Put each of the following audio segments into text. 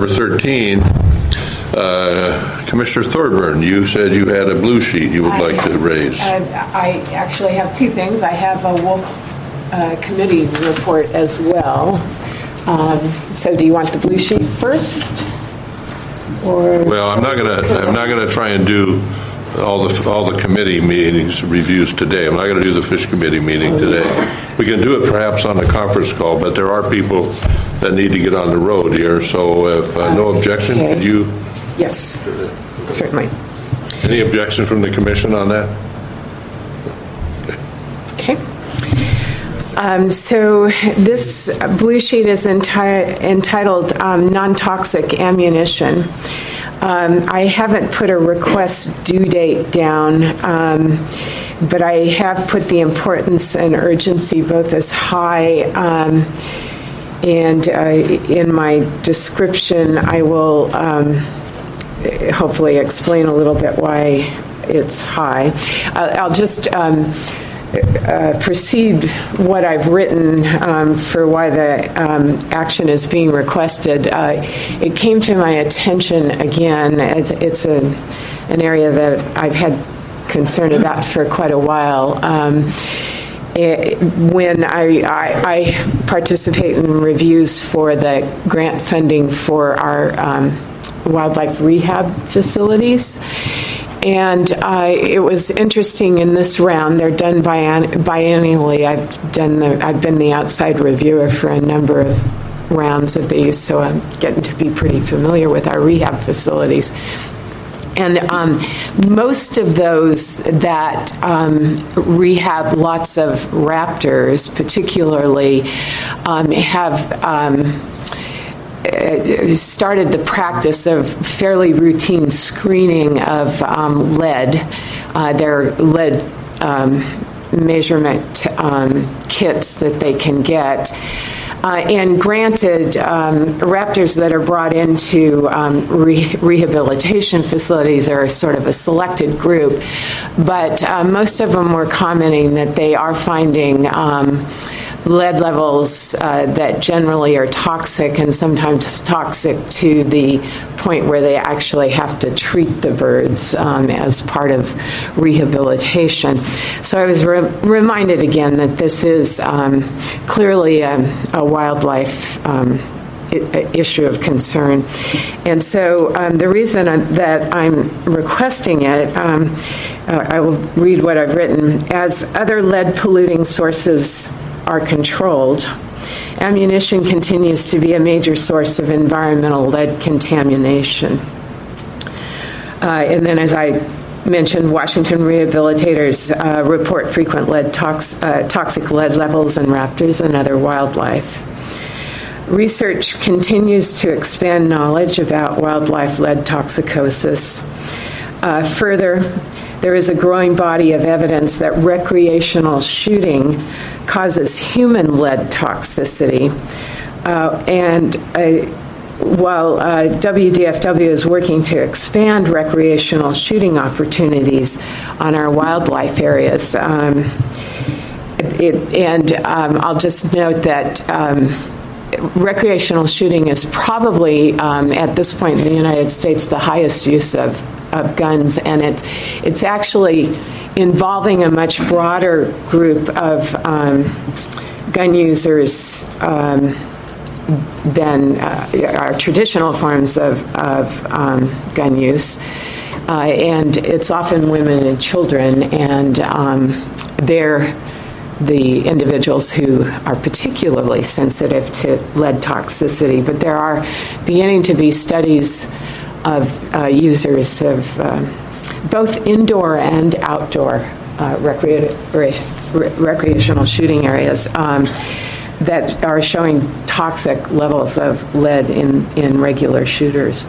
number 13, Commissioner Thorburn, you said you had a blue sheet you would like to raise. I actually have two things. I have a Wolf committee report as well. So do you want the blue sheet first? Or well, I'm not gonna try and do all the committee meetings reviews today. I'm not going to do the Fish Committee meeting today. We can do it perhaps on a conference call, but there are people that need to get on the road here. So if no objection, okay. Could you? Yes, certainly. Any objection from the commission on that? Okay. So this blue sheet is entitled Non-Toxic Ammunition. I haven't put a request due date down, but I have put the importance and urgency both as high, and in my description I will hopefully explain a little bit why it's high. I'll just precede what I've written for why the action is being requested. It came to my attention again. It's an area that I've had concern about for quite a while. When I participate in reviews for the grant funding for our wildlife rehab facilities. And it was interesting in this round. They're done biannually. I've been the outside reviewer for a number of rounds of these, so I'm getting to be pretty familiar with our rehab facilities. And most of those that rehab lots of raptors, particularly, have started the practice of fairly routine screening of lead. Their lead measurement kits that they can get. And granted, raptors that are brought into rehabilitation facilities are sort of a selected group, but most of them were commenting that they are finding lead levels that generally are toxic, and sometimes toxic to the point where they actually have to treat the birds as part of rehabilitation. So I was reminded again that this is clearly a wildlife issue of concern. And so the reason that I'm requesting it, I will read what I've written. As other lead polluting sources are controlled, ammunition continues to be a major source of environmental lead contamination. And then, as I mentioned, Washington rehabilitators report frequent toxic lead levels in raptors and other wildlife. Research continues to expand knowledge about wildlife lead toxicosis. Further, there is a growing body of evidence that recreational shooting causes human lead toxicity. While WDFW is working to expand recreational shooting opportunities on our wildlife areas, I'll just note that recreational shooting is probably, at this point in the United States, the highest use of guns, and it's actually involving a much broader group of gun users than our traditional forms of gun use. And it's often women and children, and they're the individuals who are particularly sensitive to lead toxicity. But there are beginning to be studies of users of both indoor and outdoor recreational shooting areas that are showing toxic levels of lead in regular shooters.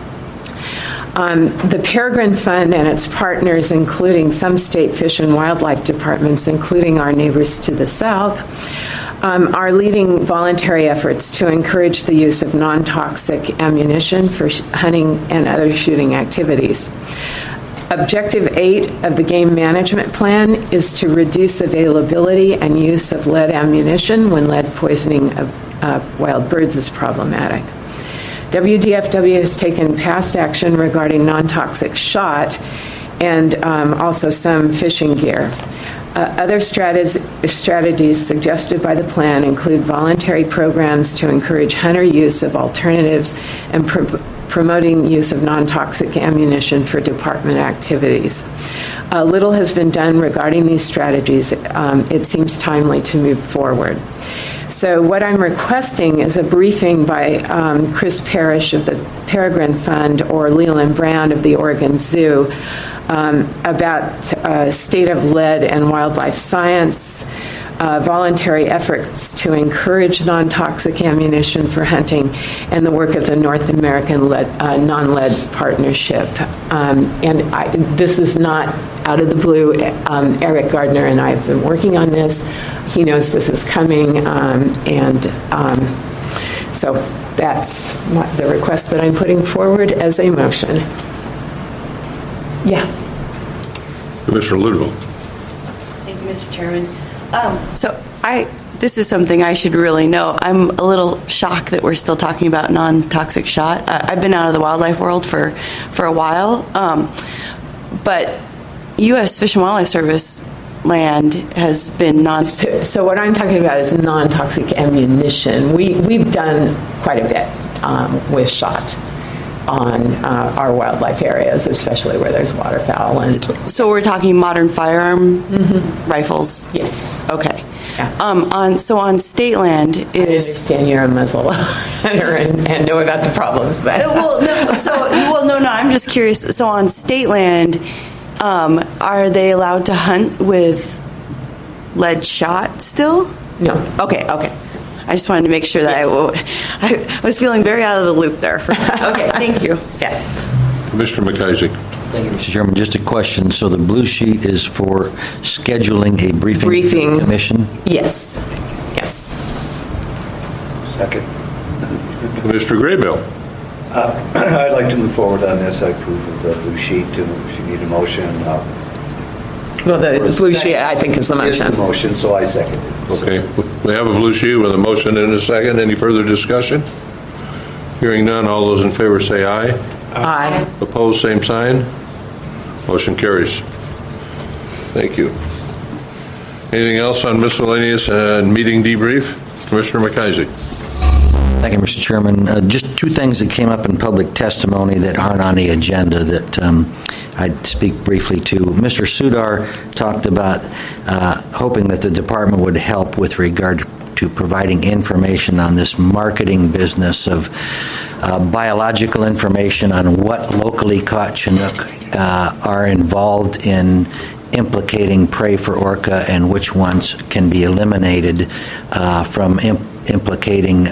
The Peregrine Fund and its partners, including some state fish and wildlife departments, including our neighbors to the south, are leading voluntary efforts to encourage the use of non-toxic ammunition for hunting and other shooting activities. Objective 8 of the Game Management Plan is to reduce availability and use of lead ammunition when lead poisoning of wild birds is problematic. WDFW has taken past action regarding non-toxic shot and also some fishing gear. Other strategies suggested by the plan include voluntary programs to encourage hunter use of alternatives and promoting use of non-toxic ammunition for department activities. Little has been done regarding these strategies. It seems timely to move forward. So what I'm requesting is a briefing by Chris Parrish of the Peregrine Fund or Leland Brown of the Oregon Zoo about state of lead and wildlife science, voluntary efforts to encourage non-toxic ammunition for hunting, and the work of the North American Non-Lead Partnership. This is not out of the blue. Eric Gardner and I have been working on this. He knows this is coming, so that's the request that I'm putting forward as a motion. Yeah. Commissioner Ludwig. Thank you, Mr. Chairman. This is something I should really know. I'm a little shocked that we're still talking about non-toxic shot. I've been out of the wildlife world for a while, but U.S. Fish and Wildlife Service land has been So what I'm talking about is non-toxic ammunition. We've done quite a bit with shot on our wildlife areas, especially where there's waterfowl. So we're talking modern firearm rifles? Yes. Okay. Yeah. On state land is... I understand you're a muzzle hunter and know about the problems, but... I'm just curious. So on state land, are they allowed to hunt with lead shot still? No. Okay. I just wanted to make sure that I was feeling very out of the loop there. Okay, thank you. Yeah. Commissioner McIsaac. Thank you, Mr. Chairman. Just a question. So the blue sheet is for scheduling a briefing with the commission? Yes. Second. Commissioner Graybill. I'd like to move forward on this. I approve of the blue sheet. If you need a motion. Well, the blue sheet, I think, is the motion. Is the motion, so I second it. Okay. We have a blue sheet with a motion and a second. Any further discussion? Hearing none, all those in favor say aye. Aye. Opposed, same sign. Motion carries. Thank you. Anything else on miscellaneous and meeting debrief? Commissioner McIsaac. Thank you, Mr. Chairman. Just two things that came up in public testimony that aren't on the agenda that I'd speak briefly to. Mr. Sudar talked about hoping that the department would help with regard to providing information on this marketing business of biological information on what locally caught Chinook are involved in implicating prey for orca and which ones can be eliminated from implicating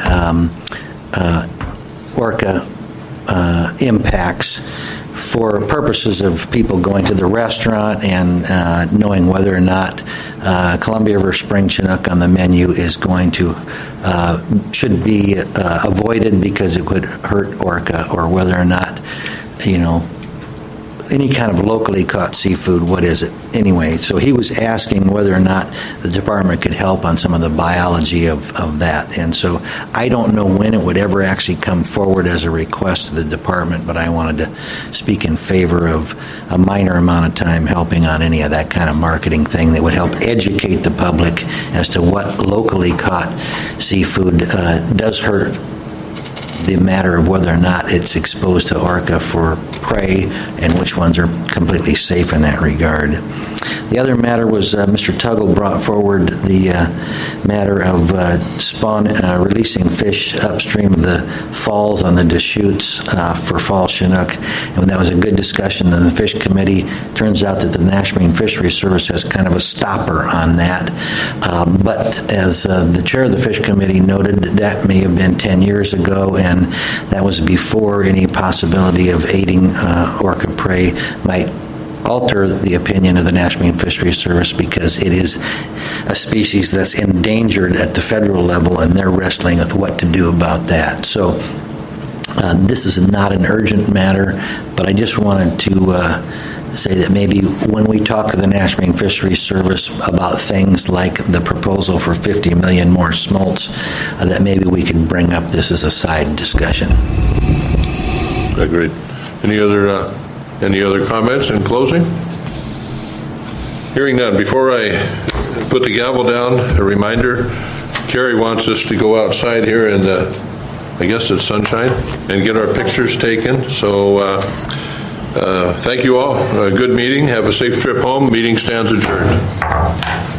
orca impacts for purposes of people going to the restaurant and knowing whether or not Columbia River Spring Chinook on the menu is going to should be avoided because it could hurt orca, or whether or not, any kind of locally caught seafood, what is it? Anyway, so he was asking whether or not the department could help on some of the biology of that. And so I don't know when it would ever actually come forward as a request to the department, but I wanted to speak in favor of a minor amount of time helping on any of that kind of marketing thing that would help educate the public as to what locally caught seafood does hurt, the matter of whether or not it's exposed to orca for prey and which ones are completely safe in that regard. The other matter was Mr. Tuggle brought forward the matter of releasing fish upstream of the falls on the Deschutes for fall Chinook, and that was a good discussion in the Fish Committee. Turns out that the National Marine Fisheries Service has kind of a stopper on that, but as the chair of the Fish Committee noted, that may have been 10 years ago, and that was before any possibility of aiding orca prey might alter the opinion of the National Marine Fisheries Service, because it is a species that's endangered at the federal level, and they're wrestling with what to do about that. So this is not an urgent matter, but I just wanted to say that maybe when we talk to the National Marine Fisheries Service about things like the proposal for 50 million more smolts, that maybe we could bring up this as a side discussion. Agreed. Any other comments in closing? Hearing none. Before I put the gavel down, a reminder, Carrie wants us to go outside here in the, I guess it's sunshine, and get our pictures taken. So thank you all. A good meeting. Have a safe trip home. Meeting stands adjourned.